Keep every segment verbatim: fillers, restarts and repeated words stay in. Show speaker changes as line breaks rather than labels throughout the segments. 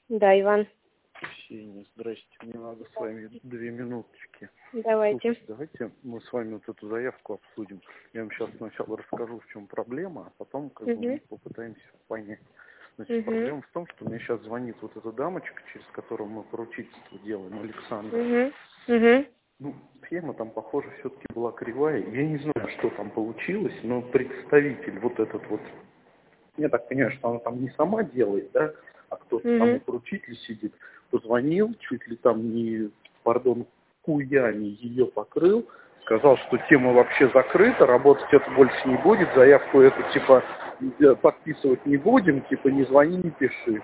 Да, Иван.
Ксения, здрасте. Мне надо с вами две минуточки.
Давайте.
Слушайте, давайте мы с вами вот эту заявку обсудим. Я вам сейчас сначала расскажу, в чем проблема, а потом как бы мы
Угу.
попытаемся понять. Значит,
Угу.
проблема в том, что мне сейчас звонит вот эта дамочка, через которую мы поручительство делаем, Александра.
Угу. Угу.
Ну, схема там, похоже, все-таки была кривая. Я не знаю, что там получилось, но представитель вот этот вот, я так понимаю, что она там не сама делает, да, а кто-то там у
Угу.
поручителя сидит, позвонил, чуть ли там не, пардон, куями ее покрыл, сказал, что тема вообще закрыта, работать это больше не будет, заявку эту, типа, подписывать не будем, типа, не звони, не пиши.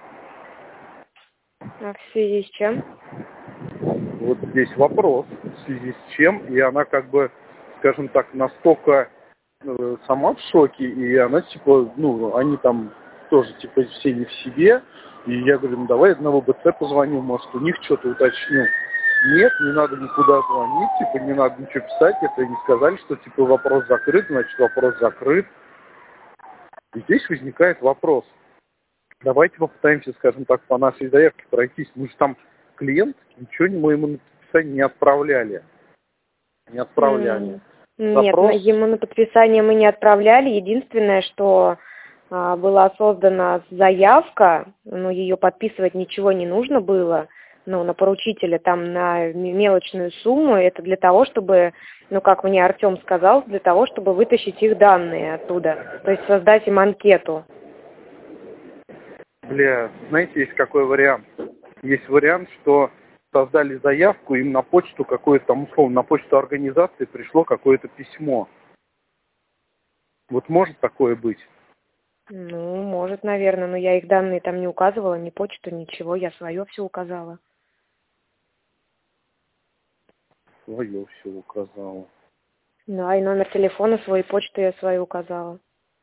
А в связи с чем?
Вот здесь вопрос, в связи с чем, и она как бы, скажем так, настолько э, сама в шоке, и она типа, ну, они там тоже типа все не в себе, и я говорю, ну давай на ВБЦ позвоню, может у них что-то уточню. Нет, не надо никуда звонить, типа не надо ничего писать, это не сказали, что типа вопрос закрыт, значит вопрос закрыт. И здесь возникает вопрос. Давайте попытаемся, скажем так, по нашей заявке пройтись. Мы же там клиент, ничего мы ему на подписание не отправляли. Не отправляли.
М, Нет, на-
Запрос,
ему на подписание мы не отправляли. Единственное, что а, была создана заявка, но ее подписывать ничего не нужно было, ну, на поручителя, там, на м- мелочную сумму. Это для того, чтобы, ну, как мне Артем сказал, для того, чтобы вытащить их данные оттуда. То есть создать им анкету.
бля, знаете, есть какой вариант? Есть вариант, что создали заявку, им на почту какое-то там, условно, на почту организации пришло какое-то письмо. Вот может такое быть?
Ну, может, наверное, но я их данные там не указывала, ни почту, ничего, я свое все указала.
Свое все указало.
Да, и номер телефона свой, и почту я свою указала.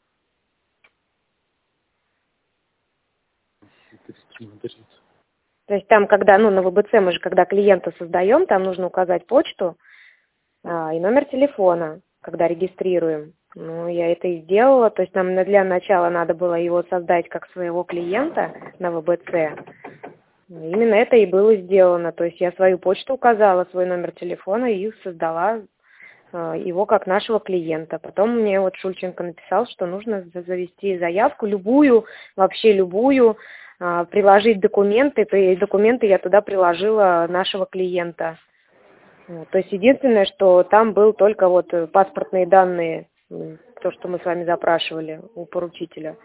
Хитрости мудрицы.
То есть там, когда, ну, на ВБЦ мы же, когда клиента создаем, там нужно указать почту а, и номер телефона, когда регистрируем. Ну, я это и сделала. То есть нам на- для начала надо было его создать как своего клиента на ВБЦ. Именно это и было сделано. То есть я свою почту указала, свой номер телефона и создала а, его как нашего клиента. Потом мне вот Шульченко написал, что нужно за- завести заявку, любую, вообще любую, а, приложить документы, и документы я туда приложила нашего клиента. Вот. То есть единственное, что там был только вот э, паспортные данные, м, то, что мы с вами запрашивали у поручителя.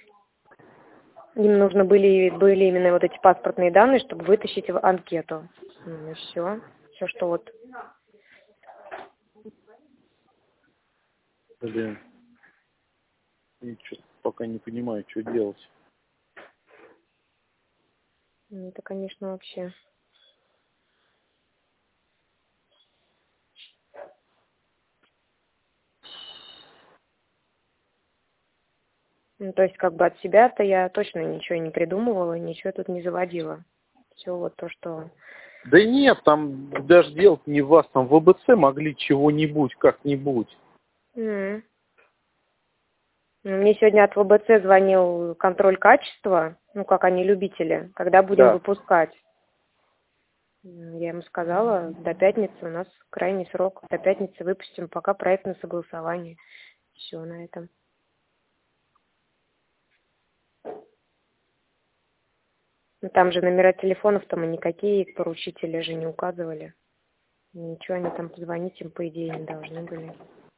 Им нужно были, были именно вот эти паспортные данные, чтобы вытащить в анкету. Ну и все. Все, что вот.
Блин, я что-то пока не понимаю, что делать.
Ну, это, конечно, вообще. Ну, то есть, как бы от себя-то я точно ничего не придумывала, ничего тут не заводила. Все вот то, что...
Да нет, там даже делать не в вас, там в ВБЦ могли чего-нибудь, как-нибудь.
М. Мне сегодня от ВБЦ звонил контроль качества, ну, как они любители, когда будем
Да.
выпускать. М, Я ему сказала, до пятницы у нас крайний срок, до пятницы выпустим, пока проектное согласование. Все на этом. Ну, там же номера телефонов-то мы никакие поручители же не указывали. Ничего, они там позвонить им, по идее, не должны были.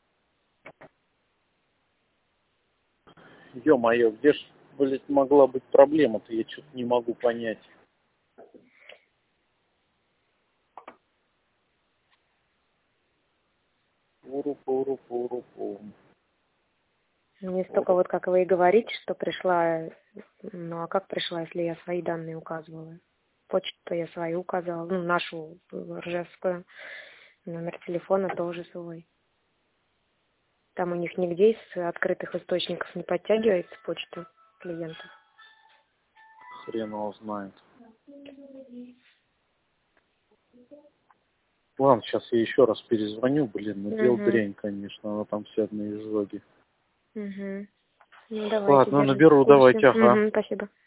Ё-моё, где ж, блядь, могла быть проблема-то, я что-то не могу понять. Пуру-пуру-пуру-пуру.
Мне столько
Пуру.
вот, как вы и говорите, что пришла... Ну, а как пришла, если я свои данные указывала? Почту я свою указала, ну, нашу ржевскую. Номер телефона тоже свой. Там у них нигде из открытых источников не подтягивается почта клиентов.
Хрен его знает. Ладно, сейчас я еще раз перезвоню, блин, ну дел
Угу.
дрянь, конечно, она там вся на изжоге.
Угу. Ну, давайте,
Ладно,
держите в
наберу,
курсе.
давайте, ага.
Угу, спасибо.